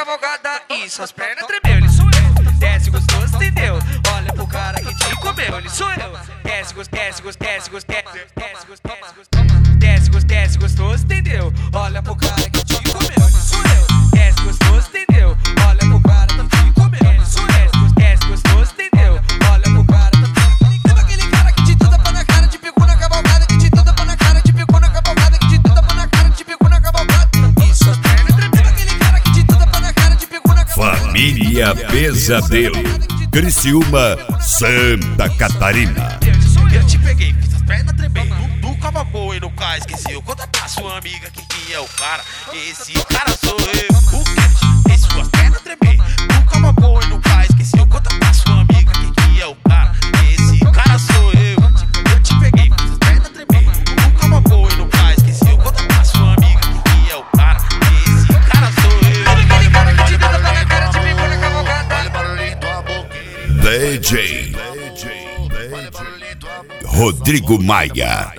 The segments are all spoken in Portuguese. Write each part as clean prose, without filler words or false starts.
cavalgada e suas pernas tremeu, ele sou eu. Desce gostoso, entendeu? Olha pro cara que te comeu, ele sou eu. Desce gostoso, entendeu? Olha pro cara que te comeu, ele sou eu. Desce gostoso, entendeu? Olha pro cara que te comeu, ele sou eu. Desce gostoso, entendeu? Olha pro cara que te comeu. Lembra aquele cara que te tapa na cara, te pegou na cavalgada, que te tapa na cara, te pegou na cavalgada, que te tapa na cara, te pegou na cavalgada. E suas pernas tremendo. Aquele cara que te tapa na cara, te pegou na cavalgada. Família Pesadelo, Criciúma, Santa Catarina. Eu te peguei, fiz as pernas tremer. No cavalgou e no carro esqueceu. Conta pra sua amiga que quem é o cara. Esse cara sou eu. O que fez suas pernas tremer? No cavalgou e no carro esqueceu. Conta pra sua amiga que quem é o cara. Esse cara sou eu. Eu te peguei, fiz as pernas tremer. No cavalgou e no carro esqueceu. Conta pra sua amiga que quem é o cara. Esse cara sou eu. Aquele cara que te tapa na cara, te pegou na cavalgada. Olha o barulhinho da boca. DJ Rodrigo Maia.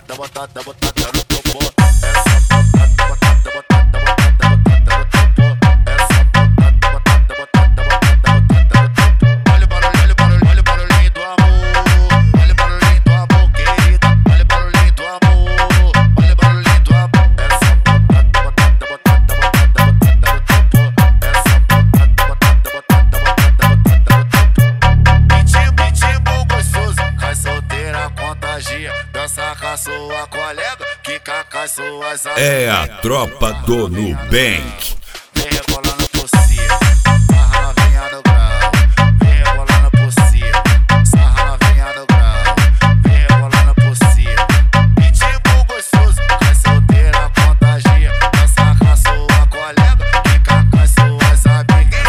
Dança com a sua colega, quica com as suas amigas. É a tropa do Nubank. Vem rebolando por cima, sarra novinha no grau. Vem rebolando por cima, sarra novinha no grau. Vem rebolando por cima, pitbull gostoso, cai solteira, contagia. Dança com a sua colega, quica com as suas amigas.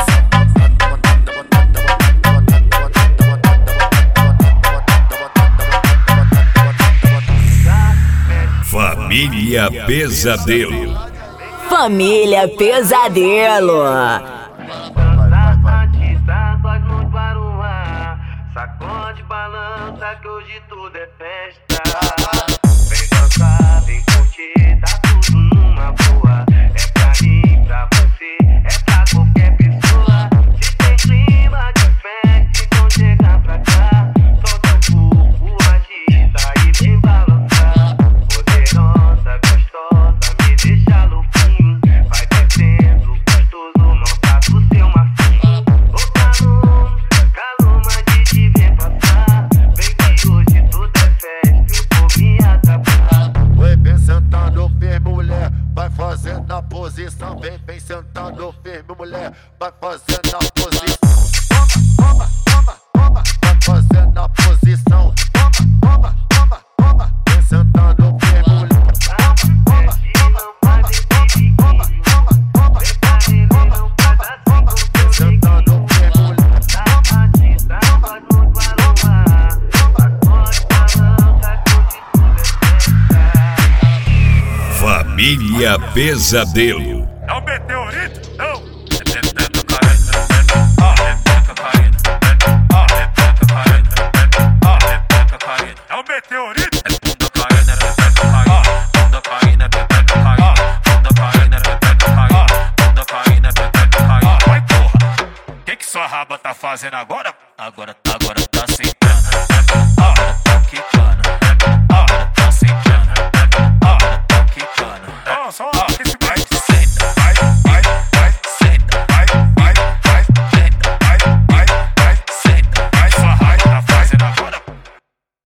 Família Pesadelo. Família Pesadelo. Sacode, balança, que hoje tudo é festa. Vem dançar, vem curtir, tá tudo numa boa. É pra mim, pra você, é pra qualquer pessoa. Se tem clima de festa, então chega pra cá. Solta o corpo, agita e vem balançar. Poderosa, gostosa, me deixa louquinho. Vai descendo, gostoso, não tá pro seu marcinho. Ô calor, mas de vem passar. Vem que hoje tudo é festa, eu vou me atrapalhar. Oi, vem sentando firme, mulher, vai fazendo a posição. Vem sentando firme, mulher, vai fazendo a posição. Toma, vai fazendo a posição. Toma, vem sentando firme, mulher. Família Pesadelo. É um meteorito? Não! É um meteorito? Vai, porra! O que sua raba tá fazendo agora? Agora tá sentando. Agora tá quicando. Agora tá sentando. Agora tá quicando. Só